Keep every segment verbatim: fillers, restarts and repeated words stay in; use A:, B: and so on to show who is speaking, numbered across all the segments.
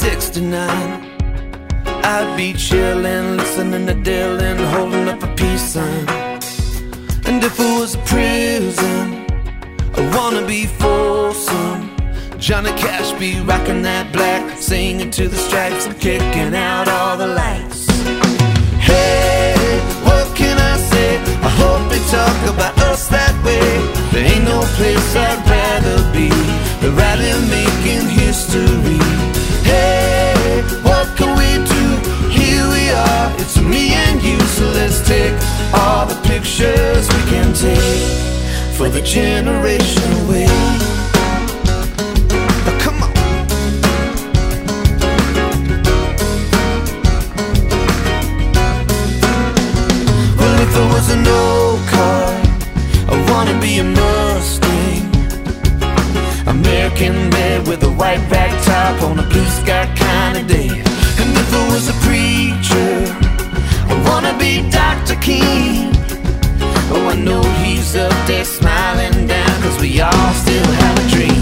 A: sixty-nine, I'd be chillin', listening to Dylan, holding up a peace sign. And if it was a prison, I wanna be Folsom. Johnny Cash be rocking that black, singing to the stripes and kicking out all the lights. Hey, what can I say? I hope they talk about us that way. There ain't no place I'd rather be, but rather making history. Hey, what can we do? Here we are, it's me and you, so let's take all the pictures we can take for the generation away. There was an old car, I wanna be a Mustang, American red with a white back top on a blue sky kind of day. And if I was a preacher, I wanna be Doctor King. Oh, I know he's up there smiling down, cause we all still have a dream.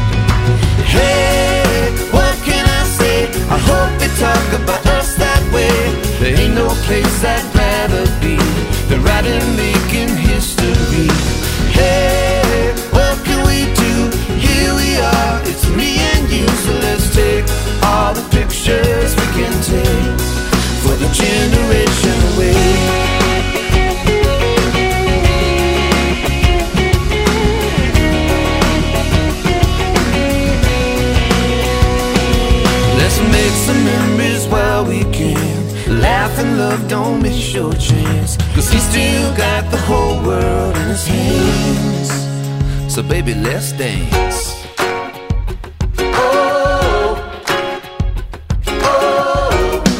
A: Hey, what can I say? I hope they talk about us that way. There ain't no place I'd rather be, they're right in making history. Hey, what can we do? Here we are, it's me and you, so let's take all the pictures we can take for the generation away. Let's make some memories while we can. Laugh and love, don't miss your chance, cause he still got the whole world in his hands. So baby, let's dance. Oh, oh,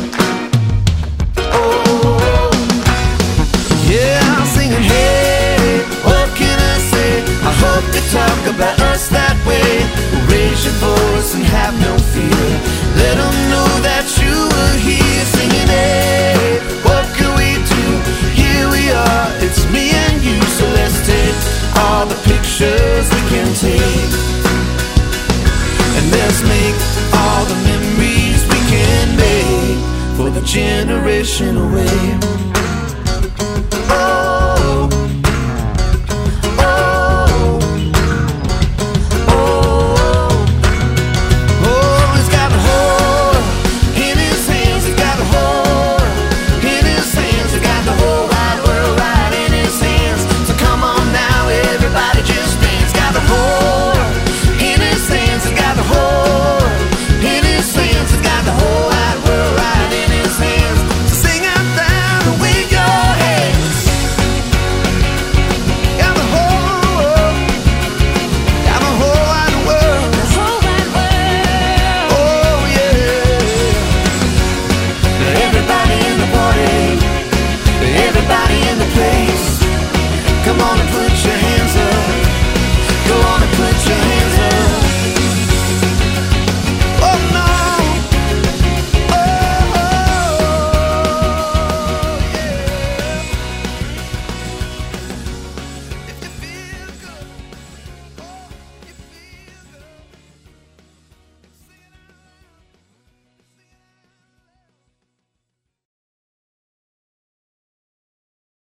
A: oh. Yeah, I'm singing, hey, what can I say? I hope they talk about us that way. Raise your voice and have no fear. Let them know that you were here singing, hey, what can we do? Here we are, it's me and you, so let's take all the pictures we can take, and let's make all the memories we can make for the generation away.